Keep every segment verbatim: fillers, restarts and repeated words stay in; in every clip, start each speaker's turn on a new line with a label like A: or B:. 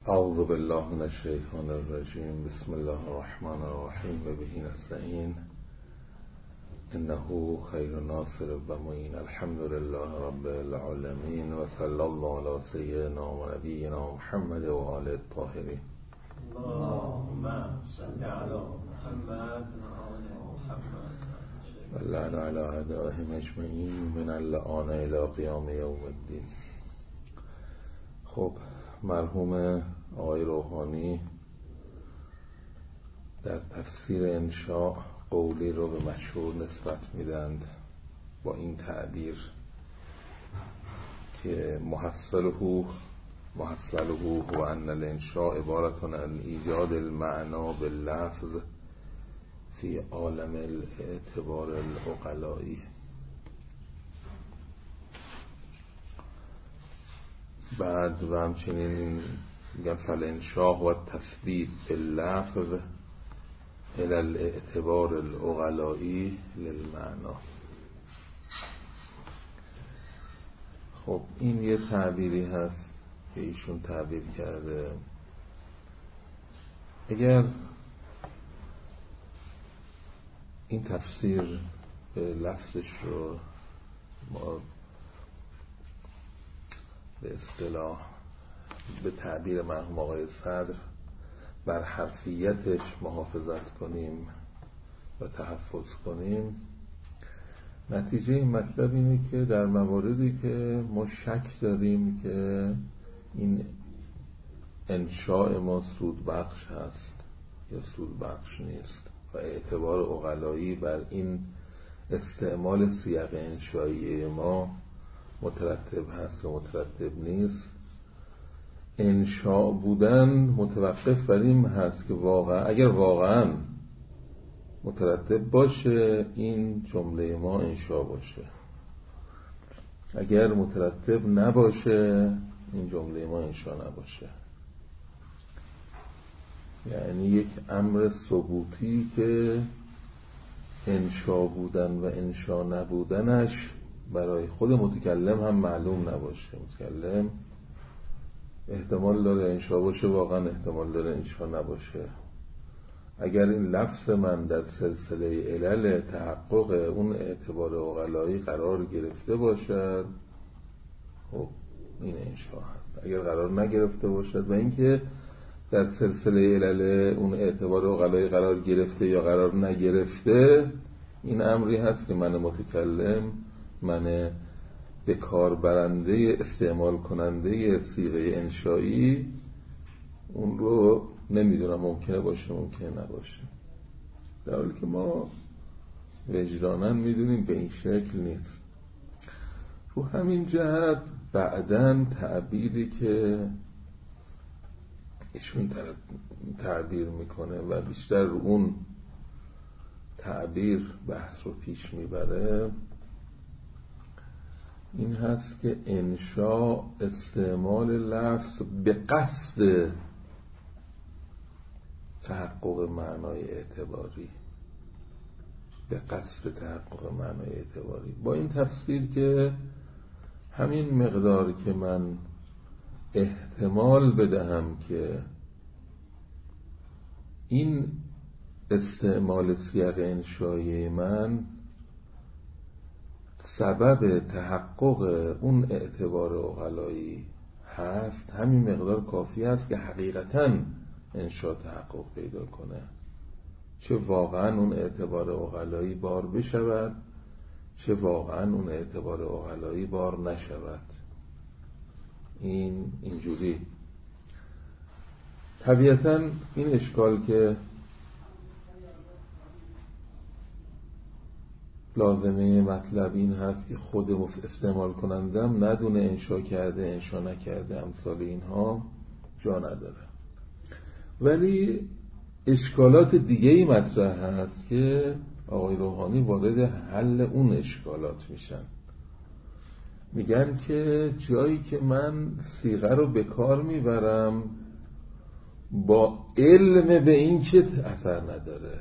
A: اعوذ بالله من الشیطان الرجیم. بسم الله الرحمن الرحیم و به نستعین انه خیر ناصر و معین. الحمد لله رب العالمین و صلی الله علی سیدنا و نبینا محمد و آله الطاهرین.
B: اللهم صل علی محمد و آل محمد
A: و لعن علی اعدائهم اجمعین من اللعان الی قیام یوم الدین. خب، مرحوم آقای روحانی در تفسیر انشاء قولی رو به مشهور نسبت میدند با این تعبیر که محصله محصله هو ان الانشاء عبارت عن ایجاد المعنا باللفظ فی عالم الاعتبار العقلائی. بعد و همچنین میگن فالانشاء و تثبیت باللفظ الى الاعتبار العقلائی للمعنا. خب این یه تعبیری هست که ایشون تعبیر کرده. اگر این تفسیر به لفظش رو ما به اصطلاح به تعبیر مرحوم آقای صدر بر حرفیتش محافظت کنیم و تحفظ کنیم، نتیجه این مطلب اینه که در مواردی که ما شک داریم که این انشاء ما سود بخش هست یا سود بخش نیست و اعتبار عقلایی بر این استعمال سیاق انشایی ما مترتب هست و مترتب نیست، انشاء بودن متوقف بر این هست که واقعا اگر واقعا مترتب باشه این جمله ما انشاء باشه، اگر مترتب نباشه این جمله ما انشاء نباشه. یعنی یک امر ثبوتی که انشاء بودن و انشاء نبودنش برای خود متکلم هم معلوم نباشه. متکلم احتمال داره انشاء باشه، واقعا احتمال داره انشاء نباشه. اگر این لفظ من در سلسله علل تحقق اون اعتبار عقلایی قرار گرفته باشد، خب این انشاء هست. اگر قرار نگرفته باشد و اینکه در سلسله علل اون اعتبار عقلایی قرار گرفته یا قرار نگرفته، این امری هست که من متکلم، من به کار برنده استعمال کننده صیغه انشایی اون رو نمیدونم، ممکنه باشه ممکنه نباشه، در حالی که ما وجداناً میدونیم به این شکل نیست. رو همین جهت بعداً تعبیری که ایشون تعبیر میکنه و بیشتر رو اون تعبیر بحث رو پیش میبره این هست که انشاء استعمال لفظ به قصد تحقق معنای اعتباری، به قصد تحقق معنای اعتباری. با این تفسیر که همین مقدار که من احتمال بدهم که این استعمال سیاق انشایی من سبب تحقق اون اعتبار عقلایی هست، همین مقدار کافی است که حقیقتاً انشاء تحقق پیدا کنه، چه واقعاً اون اعتبار عقلایی بار بشود چه واقعاً اون اعتبار عقلایی بار نشود. این اینجوری طبیعتاً این اشکال که لازمه مطلب این هست که خود استعمال کنندم ندونه انشاء کرده انشاء نکرده، امثال اینها جا نداره. ولی اشکالات دیگه ای مطرح هست که آقای روحانی وارد حل اون اشکالات میشن. میگن که جایی که من صیغه رو به کار میبرم با علم به این که اثر نداره.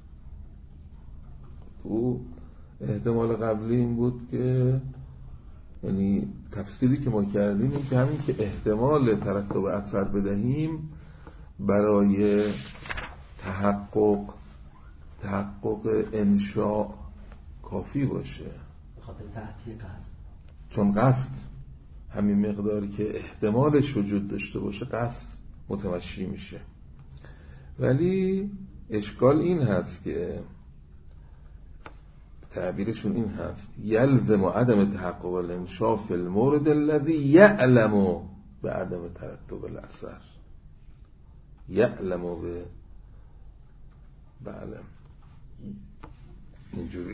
A: تو احتمال قبلی این بود که یعنی تفسیری که ما کردیم این که همین که احتمال ترتب اثر بدهیم برای تحقق تحقق انشاء کافی باشه،
C: خاطر تعطیل قصد.
A: چون قصد همین مقداری که احتمالش وجود داشته باشه قصد متمشی میشه. ولی اشکال این هست که تعبیرشون این هست یلزم عدم تحقق الانشاء فی المورد الذی یعلم به عدم ترتب الاثر. یعلم به بله اینجوری.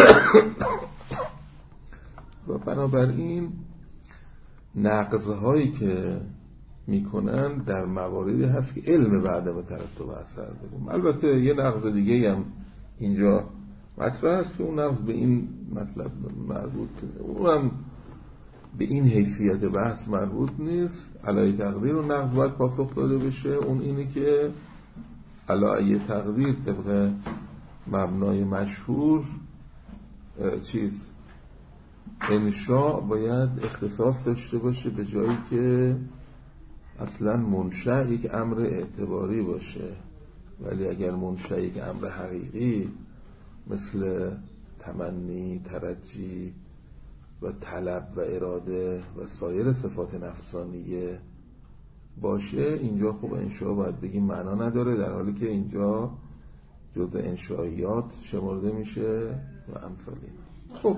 A: و بنابراین نقض‌هایی که میکنن در مواردی هست که علم به عدم ترتب اثر داریم. البته یه نقض دیگه هم اینجا مطرح است که اون نقض به این مطلب مربوط، اونم به این حیثیت بحث مربوط نیست. علای تقدیر اون نقض باید پاسخ داده بشه. اون اینه که علای تقدیر طبق مبنای مشهور چیز انشاء باید اختصاص داشته باشه به جایی که اصلا منشأ یک امر اعتباری باشه. ولی اگر منشأ یک امر حقیقی مثل تمنی، ترجی و طلب و اراده و سایر صفات نفسانیه باشه، اینجا خوب انشاء باید بگیم معنا نداره، در حالی که اینجا جزء انشائیات شمرده میشه و امثالی. خب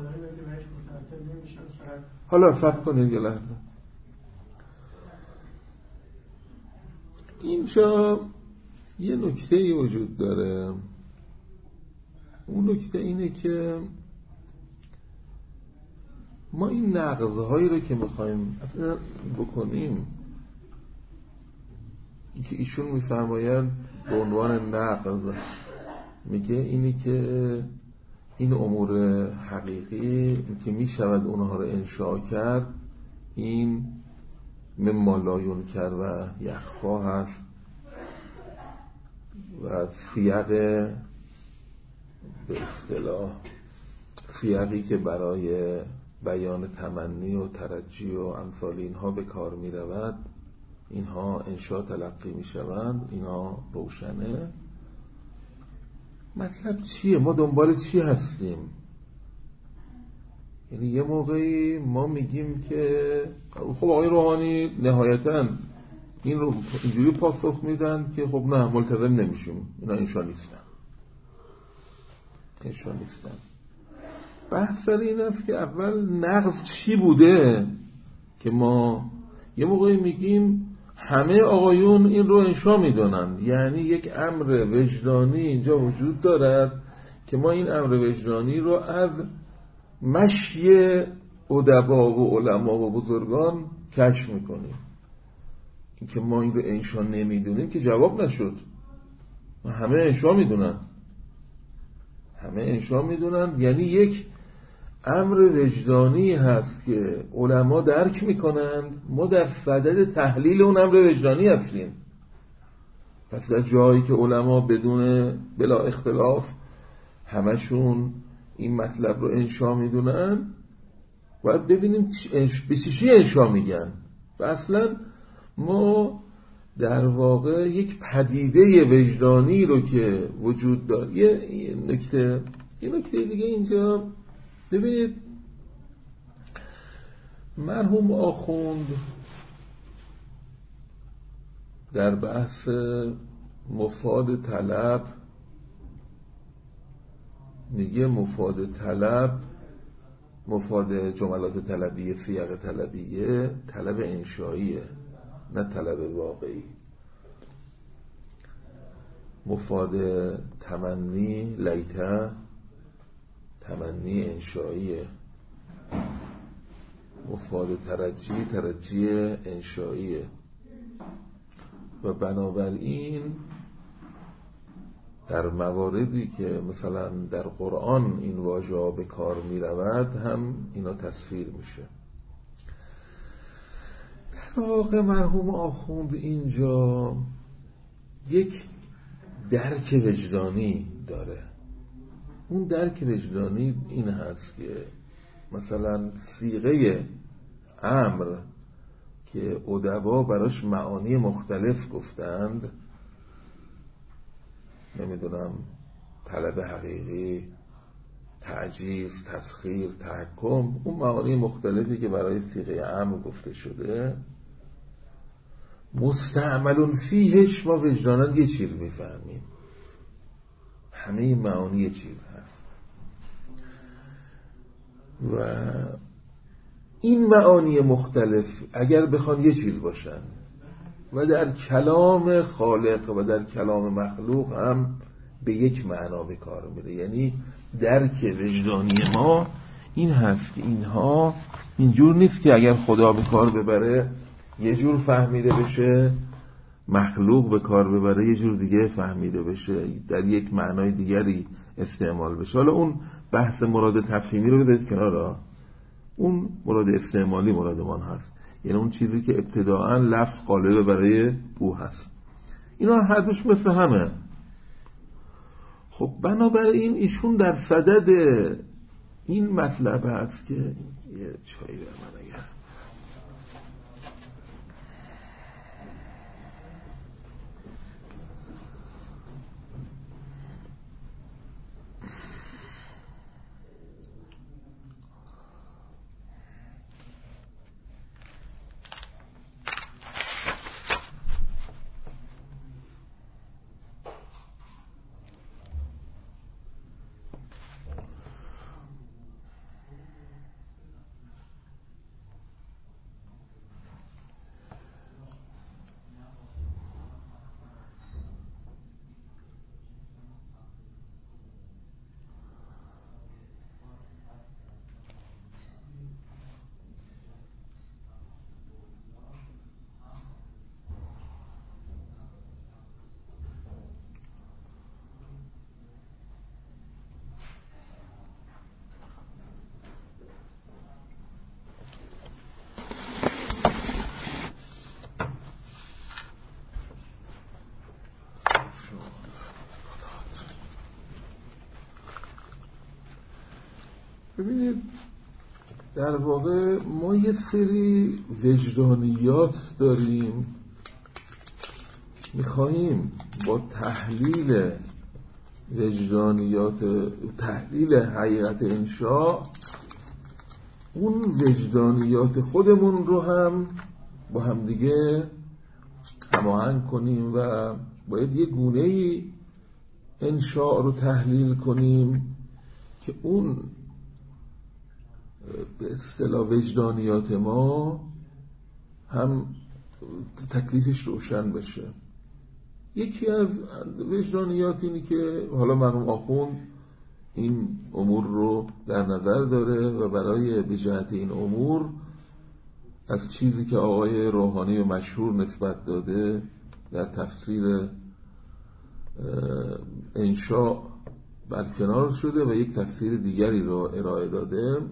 A: حالا صبر کنید یه لحظه. اینجا یه نکته وجود داره. اون نکته اینه که ما این نقض‌هایی رو که میخوایم بکنیم که ایشون میفرماید به عنوان نقض، میگه اینی که این امور حقیقی که میشود اونها رو انشاء کرد این مما لا ینکر و یخفا هست و سیاق به اصطلاح سیاقی که برای بیان تمنی و ترجی و امثال اینها به کار می رود، اینها انشاء تلقی می شوند، اینها روشنه. مطلب چیه؟ ما دنبال چی هستیم؟ یعنی یه موقعی ما میگیم که خب آقای روحانی نهایتاً این رو اینجوری پاسخ میدن که خب نه ملتزم نمیشیم، اینا انشاء نیستن انشاء نیستن. بحث سر این است که اول نقض چی بوده که ما یه موقعی میگیم همه آقایون این رو انشاء میدونن. یعنی یک امر وجدانی اینجا وجود دارد که ما این امر وجدانی رو از مشی ادبا و علما و بزرگان کشف میکنیم. این که ما این رو انشاء نمیدونیم که جواب نشد. همه انشاء میدونن همه انشاء میدونن یعنی یک امر وجدانی هست که علما درک میکنند. ما در صدد تحلیل اون امر وجدانی هستیم. پس در جایی که علما بدون بلا اختلاف همشون این مطلب رو انشاء میدونن، باید ببینیم به چی انشاء میگن. و اصلا ما در واقع یک پدیده وجدانی رو که وجود داره. یه نکته یه نکته دیگه اینجا ببینید، مرحوم آخوند در بحث مفاد طلب میگه مفاد طلب، مفاد جملات طلبیه، سیاق طلبیه، طلب انشائیه نه طلب واقعی. مفاد تمنی لیته تمنی انشائیه، مفاد ترجی ترجی انشائیه. و بنابراین در مواردی که مثلا در قرآن این واژه به کار می رود هم اینا تصویر میشه. در واقع مرحوم آخوند اینجا یک درک وجدانی داره. اون درک وجدانی این هست که مثلا صیغه امر که ادبا براش معانی مختلف گفتند، نمیدونم طلب حقیقی، تعجیز، تسخیر، تحکم، اون معانی مختلفی که برای صیغه امر گفته شده، مستعمل فیهش ما وجداناً یه چیز میفهمیم، همه این معانی یه چیز هست و این معانی مختلف اگر بخوان یه چیز باشن و در کلام خالق و در کلام مخلوق هم به یک معنا به کار میره. یعنی درک وجدانی ما این هست که اینها اینجور نیست که اگر خدا به کار ببره یه جور فهمیده بشه، مخلوق به کار ببره یه جور دیگه فهمیده بشه، در یک معنای دیگری استعمال بشه. حالا اون بحث مراد تفهیمی رو بذارید کنار، اون مراد استعمالی مرادمان هست، یعنی اون چیزی که ابتداعاً لفظ قالب برای او هست. اینا هر دوش مثل همه. خب بنابراین ایشون در صدد این مطلب هست که یه چایی بر من اگر ببینید، در واقع ما یه سری وجدانیات داریم، میخواییم با تحلیل وجدانیات، تحلیل حقیقت انشاء، اون وجدانیات خودمون رو هم با هم دیگه هماهنگ کنیم و باید یه گونه‌ای انشاء رو تحلیل کنیم که اون به اصطلاح وجدانیات ما هم تکلیفش روشن بشه. یکی از وجدانیات اینی که حالا مرحوم آخوند این امور رو در نظر داره و برای به جهت این امور از چیزی که آقای روحانی و مشهور نسبت داده در تفسیر انشاء برکنار شده و یک تفسیر دیگری رو ارائه داده.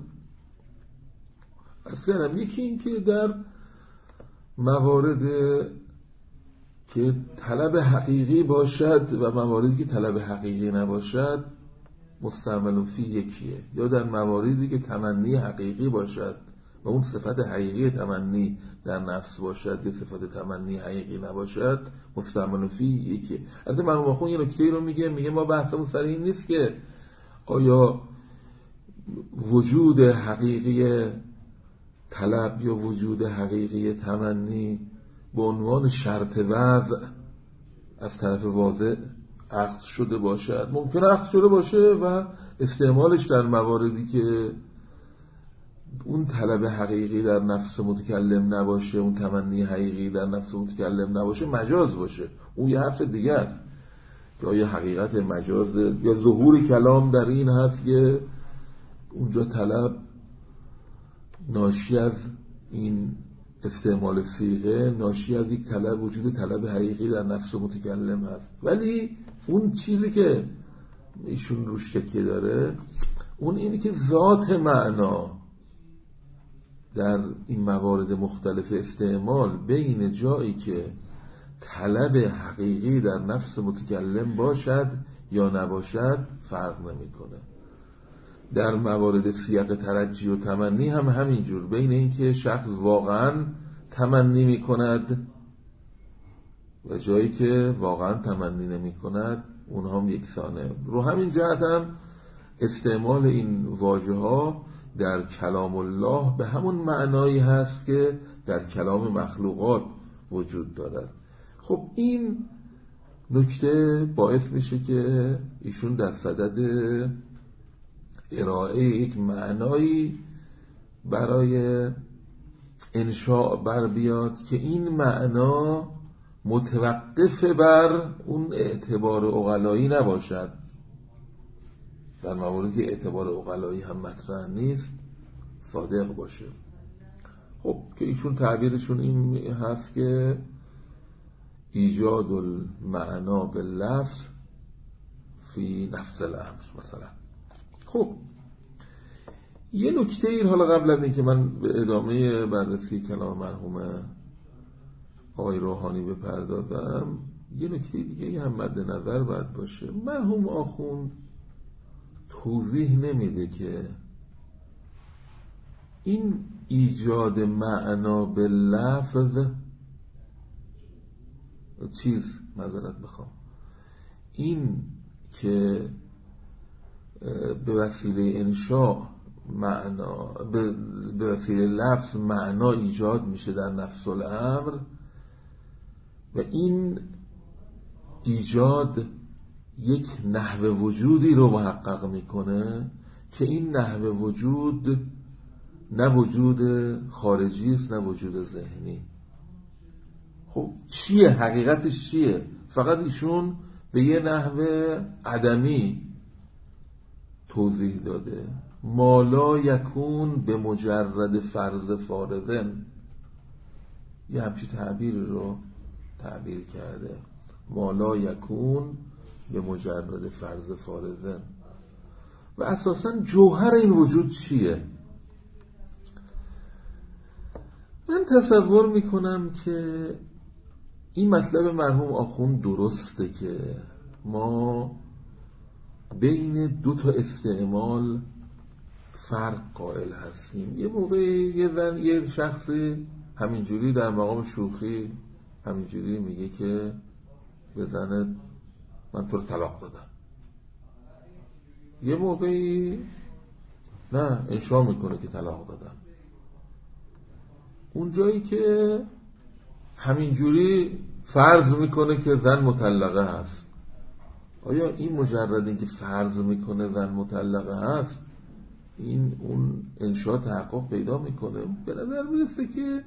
A: اصلا یکی این که در موارد که طلب حقیقی باشد و مواردی که طلب حقیقی نباشد مستعمل فی یکیه، یا در مواردی که تمنی حقیقی باشد و اون صفت حقیقی تمنی در نفس باشد یا صفت تمنی حقیقی نباشد مستعمل فی یکیه. البته مرحوم آخوند یه نکته رو میگه، میگه ما بحثمون سر این نیست که آیا وجود حقیقی طلب یا وجود حقیقی تمنی به عنوان شرط وضع از طرف واضع عقد شده باشد. ممکنه عقد شده باشه و استعمالش در مواردی که اون طلب حقیقی در نفس متکلم نباشه، اون تمنی حقیقی در نفس متکلم نباشه، مجاز باشه. اون یه حرف دیگه است یا یه حقیقت مجاز یا ظهور کلام در این هست که اونجا طلب ناشی از این استعمال صیغه، ناشی از یک طلب، وجود طلب حقیقی در نفس متکلم هست. ولی اون چیزی که ایشون روش تکیه داره اون اینه که ذات معنا در این موارد مختلف استعمال بین جایی که طلب حقیقی در نفس متکلم باشد یا نباشد فرق نمیکنه. در موارد سیاق ترجی و تمنی هم همینجور، بین اینکه شخص واقعا تمنی میکند و جایی که واقعا تمنی نمی کند اونها هم یکسانه. رو همین جهت هم استعمال این واژه ها در کلام الله به همون معنایی هست که در کلام مخلوقات وجود دارد. خب این نکته باعث میشه که ایشون در صدد ارائه یک معنایی برای انشاء بر بیاد که این معنا متوقف بر اون اعتبار عقلایی نباشد. در مواردی که اعتبار عقلایی هم مطرح نیست صادق باشه. خب که ایشون تعبیرشون این هست که ایجاد المعنا باللفظ فی نفس الامر مثلا. خب یه نکته این، حالا قبل از این که من به ادامه بررسی کلام مرحوم آقای روحانی بپردازم، یه نکته دیگه هم مد نظر باید باشه. مرحوم آخوند توضیح نمیده که این ایجاد معنا به لفظ چیز معذرت میخوام این که به وسیله انشاء معنا به وسیله لفظ معنا ایجاد میشه در نفس الامر و این ایجاد یک نحو وجودی رو محقق میکنه که این نحو وجود نه وجود خارجی است نه وجود ذهنی. خب چیه حقیقتش چیه؟ فقط ایشون به یه نحو عدمی توضیح داده، ما لا یکون به مجرد فرض فارضن، یه همچی تعبیر رو تعبیر کرده، ما لا یکون به مجرد فرض فارضن. و اساساً جوهر این وجود چیه؟ من تصور میکنم که این مطلب مرحوم آخوند درسته که ما بین دو تا استعمال فرق قائل هستیم. یه موقع یه زن یه شخصی همینجوری در مقام شوخی همینجوری میگه که به زنت من تو رو طلاق دادم، یه موقعی نه انشا میکنه که طلاق دادم. اون جایی که همینجوری فرض میکنه که زن مطلقه هست، آیا این مجرد این که فرض میکنه زن مطلقه هست این اون انشاء تحقق پیدا میکنه؟ به نظر میرسه که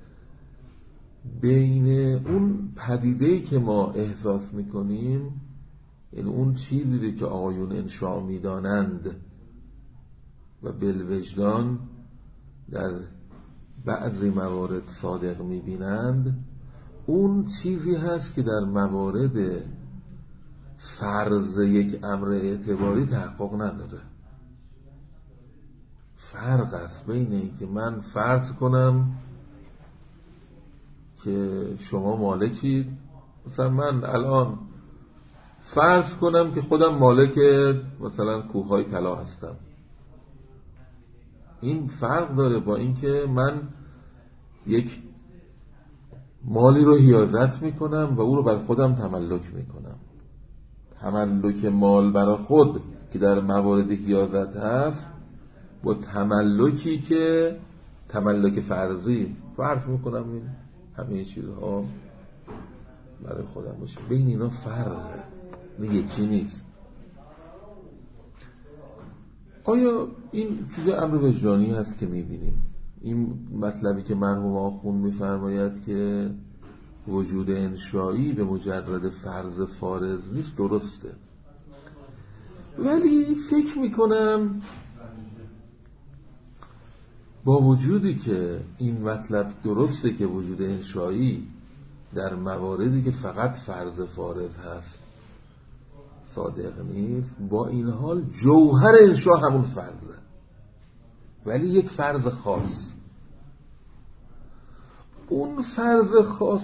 A: بین اون پدیده‌ای که ما احساس میکنیم، یعنی اون چیزی که آقایون انشاء میدانند و بالوجدان در بعضی موارد صادق میبینند، اون چیزی هست که در موارد فرض یک امر اعتباری تحقق نداره. فرق است بین این که من فرض کنم که شما مالکید، مثلا من الان فرض کنم که خودم مالک مثلا کوههای طلا هستم، این فرق داره با این که من یک مالی رو حیازت میکنم و او رو بر خودم تملک میکنم. تملک مال برای خود که در موارد حیازت هست با تملکی که تملک فرضی فرض میکنم این همه چیزها برای خودم باشه، بین اینا فرقه، نه یکی نیست. آیا این چیز امر وجدانی هست که میبینیم؟ این مطلبی که مرحوم آخوند میفرماید که وجود انشایی به مجرد فرض فارض نیست، درسته، ولی فکر میکنم با وجودی که این مطلب درسته که وجود انشایی در مواردی که فقط فرض فارض هست صادق نیست، با این حال جوهر انشا همون فرضه، ولی یک فرض خاص. اون فرض خاص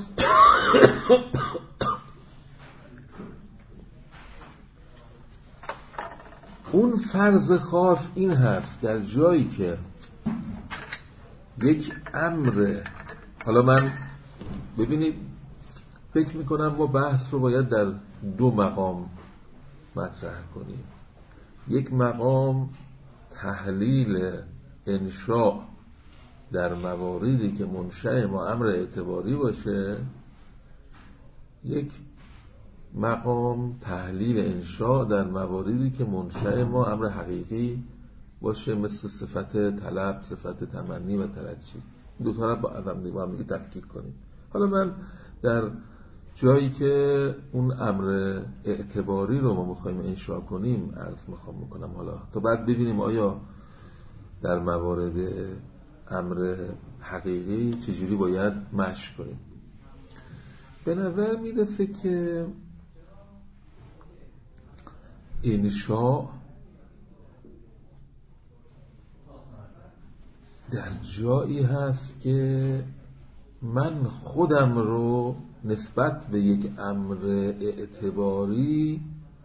A: اون فرض خاص این هست در جایی که یک امر، حالا من ببینید فکر میکنم ما بحث رو باید در دو مقام مطرح کنیم. یک مقام تحلیل انشاء در مواردی که منشأ ما امر اعتباری باشه، یک مقام تحلیل انشاء در مواردی که منشأ ما امر حقیقی باشه، مثل صفت طلب، صفت تمنی و ترجی. دو تا رو با هم دیگه تفکیک کنیم. حالا من در جایی که اون امر اعتباری رو ما میخوایم انشاء کنیم عرض میخوام میکنم، حالا تا بعد ببینیم آیا در موارد امر حقیقی چجوری باید مشی کنیم. به نظر میرسه که انشاء در جایی هست که من خودم رو نسبت به یک امر اعتباری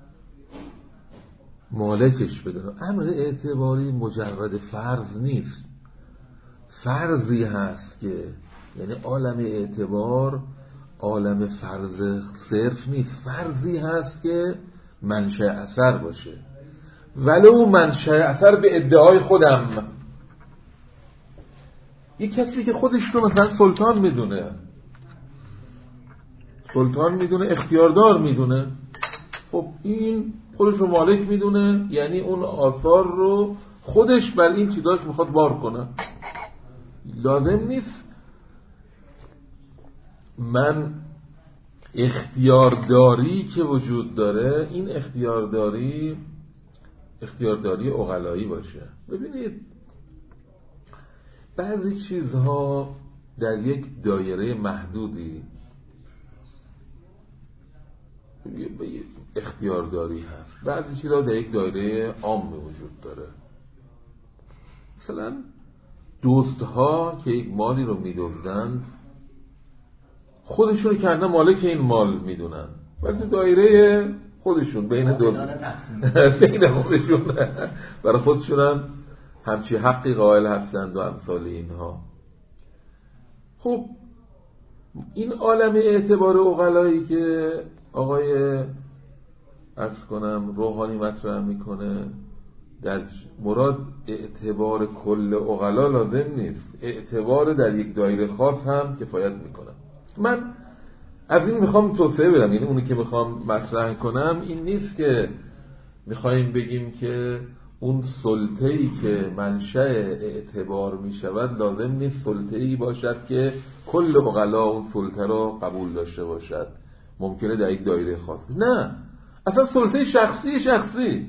A: مالکش بدونم. امر اعتباری مجرد فرض نیست، فرضی هست که یعنی عالم اعتبار عالم فرض صرف نیست، فرضی هست که منشأ اثر باشه، ولو منشأ اثر به ادعای خودم. یک کسی که خودش رو مثلا سلطان میدونه، سلطان میدونه، اختیاردار میدونه، خب این خودش رو مالک میدونه، یعنی اون آثار رو خودش بر این چیزاش میخواد بار کنه. لازم نیست من اختیارداری که وجود داره این اختیارداری اختیارداری عقلایی باشه. ببینید بعضی چیزها در یک دایره محدودی اختیارداری هست، بعضی چیزها در یک دایره عام وجود داره. مثلا دزدها که یک مالی رو می‌دزدند خودشون کردن مالک این مال میدونن، ولی تو دایره خودشون بین دو بین خودشون برای خودشون همچی حقی قائل هستند و امثال اینها. خب این عالم اعتبار عقلایی که آقای عرض کنم روحانی مطرح میکنه، در مراد اعتبار کل عقلا لازم نیست، اعتبار در یک دایره خاص هم کفایت میکنه. من از این میخوام توضیح بدم، یعنی اونی که میخوام مطرح کنم این نیست که میخوایم بگیم که اون سلطه‌ای که منشأ اعتبار میشود لازم نیست سلطه‌ای باشد که کل عقلا اون سلطه رو قبول داشته باشد، ممکنه در یک دایره خاص. نه، اصلا سلطه شخصی شخصی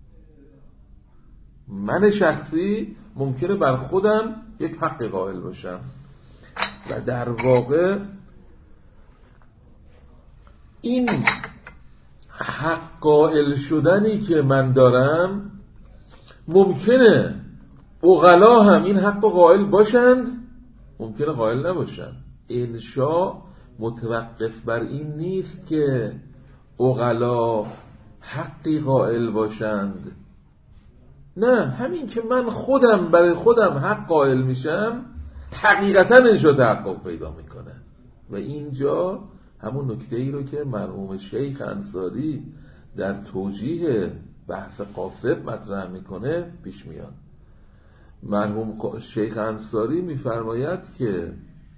A: من شخصی ممکنه بر خودم یک حق قائل باشم و در واقع این حق قائل شدنی که من دارم ممکنه عقلا هم این حق قائل باشند، ممکنه قائل نباشند. انشاء متوقف بر این نیست که عقلا حقی قائل باشند، نه، همین که من خودم برای خودم حق قائل میشم حقیقتا انشاء تحقق پیدا میکنه. و اینجا همون نکته ای رو که مرحوم شیخ انصاری در توجیه بحث قاصد مطرح میکنه پیش میاد. مرحوم شیخ انصاری میفرماید که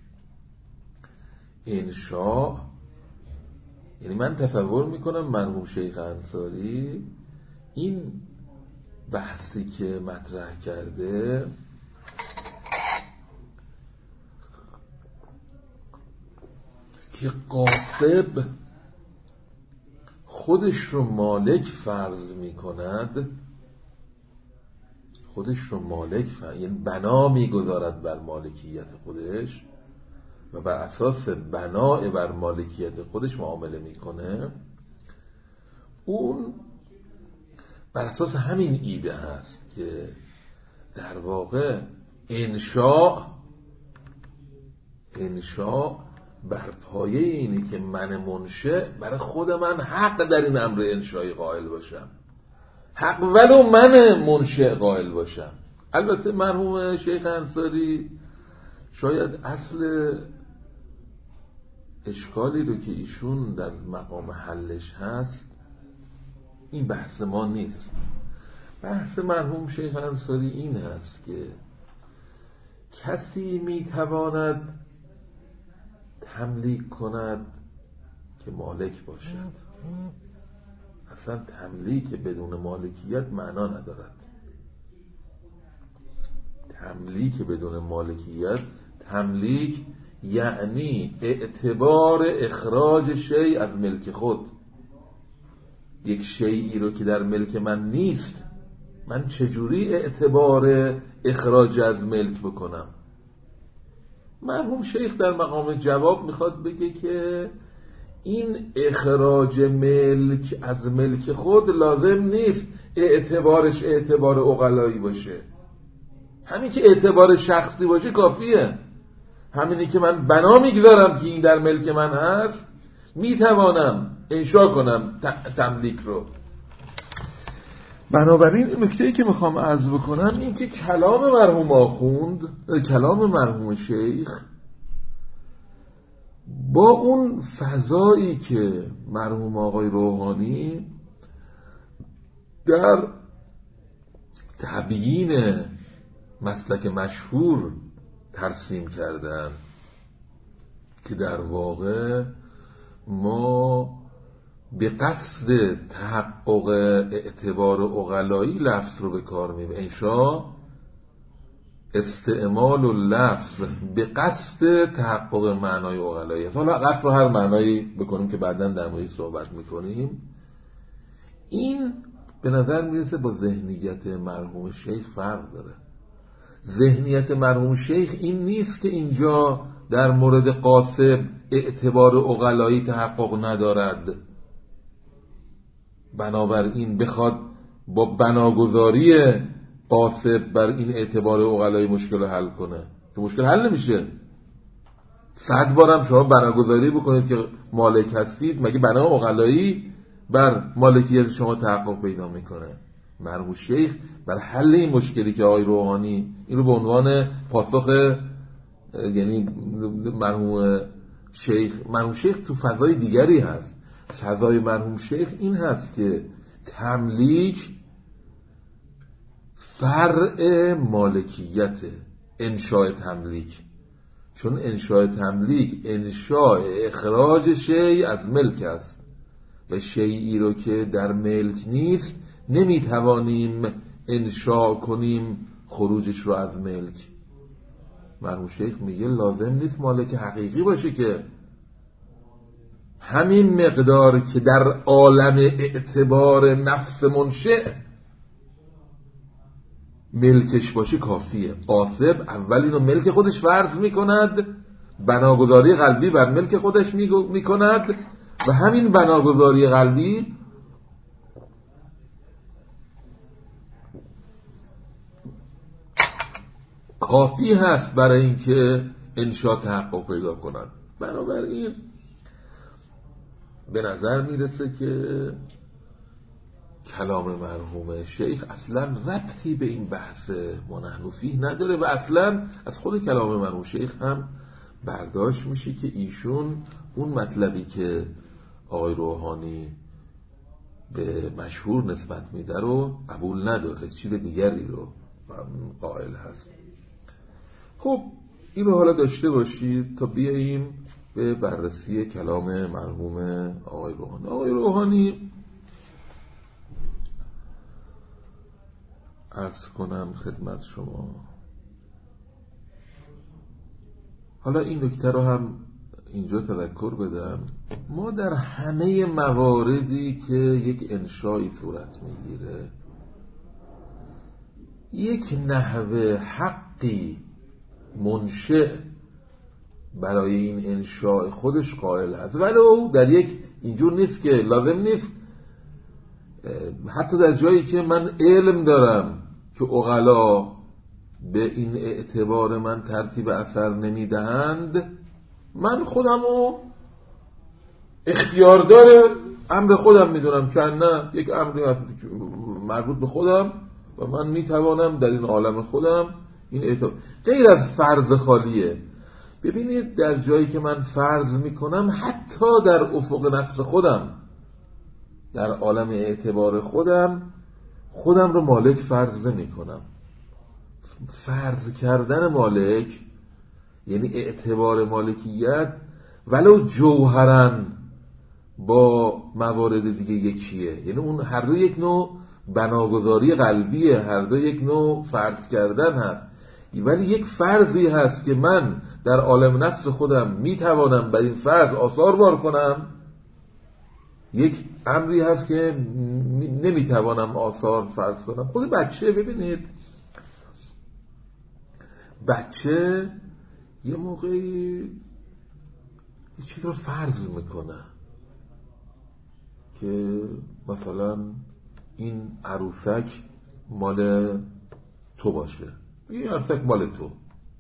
A: انشاء، یعنی من تصور میکنم مرحوم شیخ انصاری این بحثی که مطرح کرده که قاصد خودش رو مالک فرض میکند، خودش رو مالک فرض، یعنی بنا میگذارد بر مالکیت خودش و بر اساس بنا بر مالکیت خودش معامله میکنه، اون بر اساس همین ایده هست که در واقع انشاء انشاء بر پایه اینه که من منشأ برای خود من حق در این امر انشایی قائل باشم، حق ولو من منشأ قائل باشم. البته مرحوم شیخ انصاری شاید اصل اشکالی رو که ایشون در مقام حلش هست این بحث ما نیست. بحث مرحوم شیخ انصاری این هست که کسی میتواند تملیک کند که مالک باشد. اصلا تملیک بدون مالکیت معنا ندارد. تملیک بدون مالکیت، تملیک یعنی اعتبار اخراج شیء از ملک خود. یک شیئی رو که در ملک من نیست، من چجوری اعتبار اخراج از ملک بکنم؟ مرحوم شیخ در مقام جواب میخواد بگه که این اخراج ملک از ملک خود لازم نیست اعتبارش اعتبار عقلایی باشه. همین که اعتبار شخصی باشه کافیه. همینی که من بنا میگذارم که این در ملک من هست میتوانم انشا کنم تملیک رو. بنابراین نکته‌ای که میخوام عرض بکنم این که کلام مرحوم آخوند، کلام مرحوم شیخ با اون فضایی که مرحوم آقای روحانی در تبیین مسلک مشهور ترسیم کردن که در واقع ما به قصد تحقق اعتبار عقلایی لفظ رو به کار میبریم. انشا استعمال و لفظ به قصد تحقق معنای عقلایی. حالا قصد رو هر معنایی بکنیم که بعداً در موردش صحبت میکنیم. این به نظر میرسه با ذهنیت مرحوم شیخ فرق داره. ذهنیت مرحوم شیخ این نیست که اینجا در مورد قاصب اعتبار عقلایی تحقق ندارد، بنابراین بخواد با بناگذاری قاصب بر این اعتبار عقلایی مشکل حل کنه، که مشکل حل نمیشه. صد بارم شما بناگذاری بکنید که مالک هستید، مگه بنا عقلایی بر مالکیت شما تحقق پیدا میکنه؟ مرحوم شیخ بر حل این مشکلی که آقای روحانی این رو به عنوان پاسخ، یعنی مرحوم شیخ مرحوم شیخ تو فضای دیگری هست. فضای مرحوم شیخ این هست که تملیک فرع مالکیت، انشاء تملیک، چون انشاء تملیک انشاء اخراج شیء از ملک است و شیئی رو که در ملک نیست نمیتوانیم انشاء کنیم خروجش رو از ملک. مرحوم شیخ میگه لازم نیست مالک حقیقی باشه، که همین مقدار که در عالم اعتبار نفس منشأ ملکش باشه کافیه. قاصب اول اینو ملک خودش فرض میکند، بناگذاری قلبی بر ملک خودش میکند و همین بناگذاری قلبی کافی هست برای اینکه انشاء تحقق پیدا کند. بنابراین به نظر میرسه که کلام مرحوم شیخ اصلا ربطی به این بحث منحنفی نداره و اصلا از خود کلام مرحوم شیخ هم برداشت میشه که ایشون اون مطلبی که آقای روحانی به مشهور نسبت میده رو قبول نداره، چیز دیگری رو قائل هست. خب این رو حالا داشته باشید تا بیاییم به بررسی کلام مرحوم آقای روحانی. آقای روحانی عرض کنم خدمت شما، حالا این نکته رو هم اینجا تذکر بدم، ما در همه مواردی که یک انشایی صورت میگیره یک نحوه حقی منشأ برای این انشاء خودش قائل هست، ولو در یک اینجور نیست که لازم نیست حتی در جایی که من علم دارم که عقلا به این اعتبار من ترتیب اثر نمیدهند، من خودمو اختیاردار امر خودم میدونم که نه یک امری هست مربوط به خودم و من میتوانم در این عالم خودم این اعتبار غیر از فرض خالیه. ببینید در جایی که من فرض میکنم حتی در افق نفس خودم، در عالم اعتبار خودم، خودم رو مالک فرض نمی کنم. فرض کردن مالک یعنی اعتبار مالکیت ولو جوهرن با موارد دیگه یکیه، یعنی اون هر دو یک نوع بناگذاری قلبیه، هر دو یک نوع فرض کردن هست، ولی یک فرضی هست که من در عالم نفس خودم میتوانم بر این فرض آثار بار کنم، یک امری هست که نمیتوانم آثار فرض کنم. خود بچه ببینید، بچه یه موقعی یه چیز رو فرض میکنه که مثلا این عروسک مال تو باشه، این عروسک مال تو.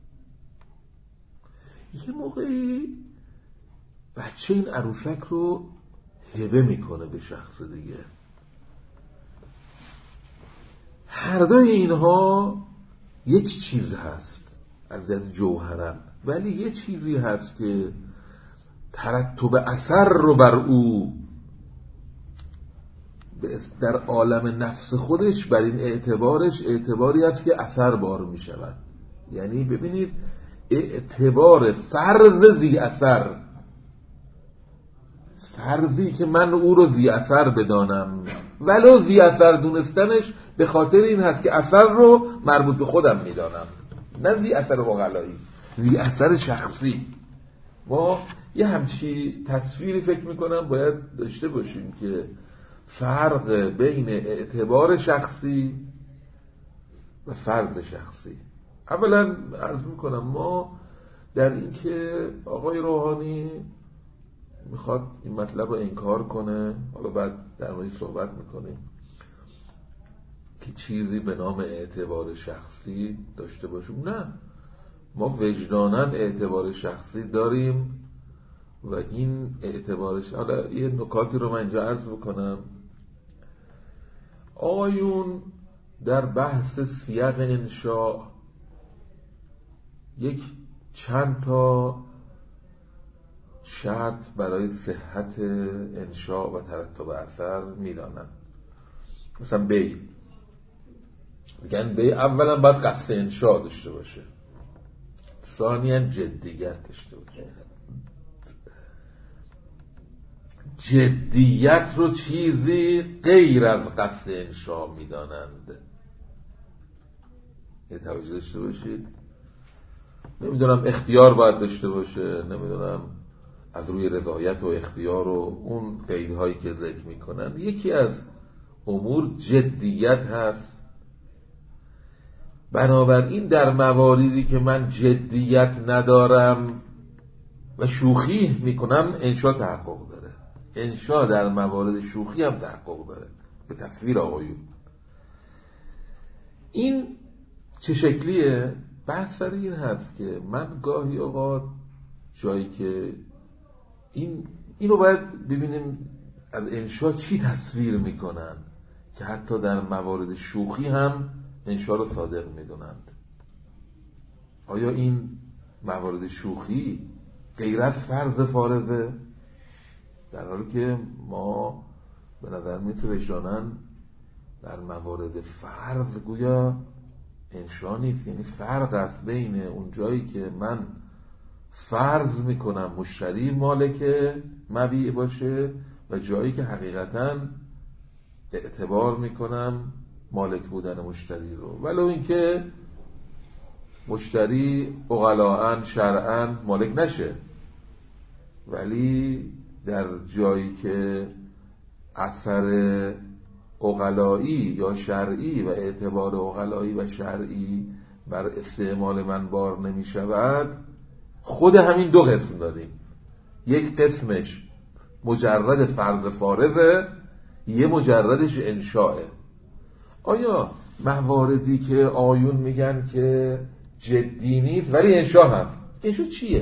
A: یه موقعی بچه این عروسک رو هبه میکنه به شخص دیگه. هر دوی اینها یک چیز هست از نظر جوهرن، ولی یه چیزی هست که ترتب اثر رو بر او در عالم نفس خودش بر این اعتبارش اعتباری هست که اثر بار می شود. یعنی ببینید اعتبار فرض زی اثر، فرضی که من او رو زی اثر بدانم، ولو زی اثر دونستنش به خاطر این هست که اثر رو مربوط به خودم میدانم، نه زی اثر واقعی، زی اثر شخصی. ما یه همچی تصویری فکر میکنم باید داشته باشیم که فرق بین اعتبار شخصی و فرض شخصی. اولا عرض میکنم ما در این که آقای روحانی میخواد این مطلب رو انکار کنه، حالا بعد در موردش صحبت میکنیم که چیزی به نام اعتبار شخصی داشته باشیم. نه، ما وجداناً اعتبار شخصی داریم و این اعتبارش، حالا یه نکاتی رو من اینجا عرض بکنم. آقایون در بحث سیاق انشاء یک چند تا شرط برای صحت انشاء و ترتب اثر میدانن. مثلا بی میگن بی اولا باید قصد انشاء داشته باشه، ثانیاً جدیت داشته باشه. جدیت رو چیزی غیر از قصد انشاء میدانند. یه توجه داشته باشید. نمیدونم اختیار باید داشته باشه، نمیدونم از روی رضایت و اختیار و اون قیدهایی که ذکر میکنن. یکی از امور جدیت هست. بنابراین در مواردی که من جدیت ندارم و شوخی میکنم انشاء تحقق داره. انشاء در موارد شوخی هم تحقق داره. به تصویر آقایون این چه شکلیه؟ بحث سر این هست که من گاهی اوقات جایی که این اینو باید ببینیم از انشاء چی تصویر میکنن که حتی در موارد شوخی هم انشاء رو صادق میدونند. آیا این موارد شوخی غیر از فرض فارضه؟ در حالی که ما به نظر میاد وجداناً در موارد فرض گویا انشاء نیست. یعنی فرق است بین اون جایی که من فرض میکنم مشتری مالک مبیع باشه و جایی که حقیقتاً اعتبار میکنم مالک بودن مشتری رو، ولو اینکه مشتری عقلاً شرعاً مالک نشه، ولی در جایی که اثر عقلایی یا شرعی و اعتبار عقلایی و شرعی بر استعمال من بار نمی شود، خود همین دو قسم داریم. یک قسمش مجرد فرض فارضه، یه مجردش انشاءه. آیا مواردی که آیون میگن که جدی نیست ولی انشاء هست، انشاء چیه؟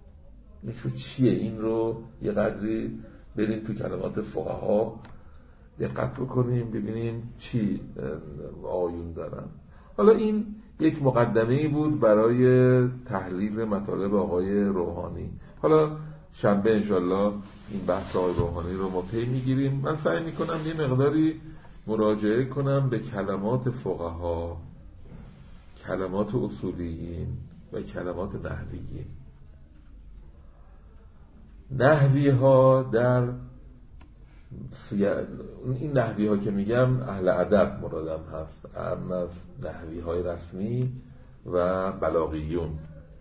A: انشاء چیه؟ این رو یه قدری بریم تو کلمات فقها دقت بکنیم ببینیم چی آیون دارن. حالا این یک مقدمه‌ای بود برای تحلیل مطالب آقای روحانی. حالا شنبه انشالله این بحث آقای روحانی رو ما پی میگیریم. من سعی میکنم یه مقداری مراجعه کنم به کلمات فقها، کلمات اصولیین و کلمات نحویین. نحوی ها در این نحوی ها که میگم اهل ادب مرادم هست، اما از نحوی های رسمی و بلاغیون،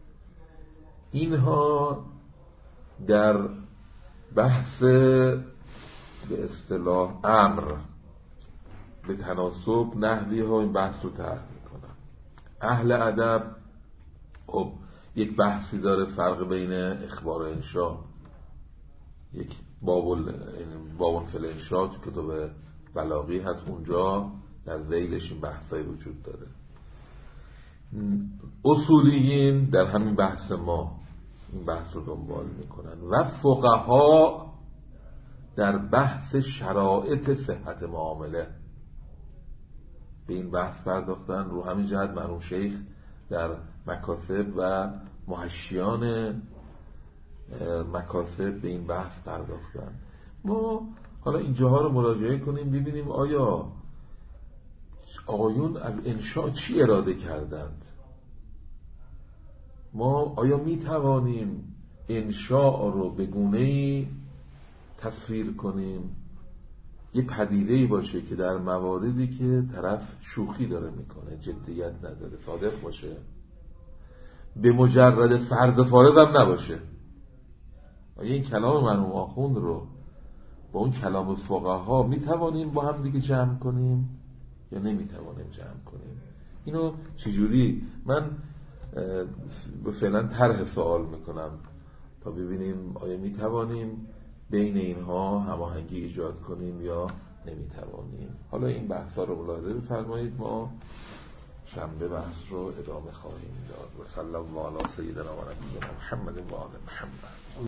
A: اینها در بحث به اصطلاح امر به تناسب نحوی ها این بحث رو طرح میکنن. اهل ادب خب یک بحثی داره فرق بین اخبار و انشا، یک بابل بابل فل انشا تو کتاب بلاغی هست، اونجا در ذیلش این بحثای وجود داره. اصولیین در همین بحث ما این بحث رو دنبال میکنن و فقها در بحث شرایط صحت معامله به این بحث پرداختن. رو همین جهت مرحوم شیخ در مکاسب و محشیان مکاسب به این بحث پرداختن. ما حالا اینجاها رو مراجعه کنیم ببینیم آیا آقایون از انشاء چی اراده کردند. ما آیا می توانیم انشاء رو به گونه‌ای تصویر کنیم یه پدیده‌ای باشه که در مواردی که طرف شوخی داره میکنه، جدیت نداره، صادق باشه، به مجرد فرض فارض هم نباشه. آیا این کلام مرحوم آخوند رو با اون کلام فقها می توانیم با هم دیگه جمع کنیم یا نمی توانیم جمع کنیم؟ اینو چجوری من فعلا طرح سوال میکنم تا ببینیم آیا می توانیم بین اینها هماهنگی ایجاد کنیم یا نمی توانیم. حالا این بحثا رو ملاحظه بفرمایید، ما شنبه بحث رو ادامه خواهیم داد. و صلی الله علی سیدنا و نبینا محمد و آل محمد.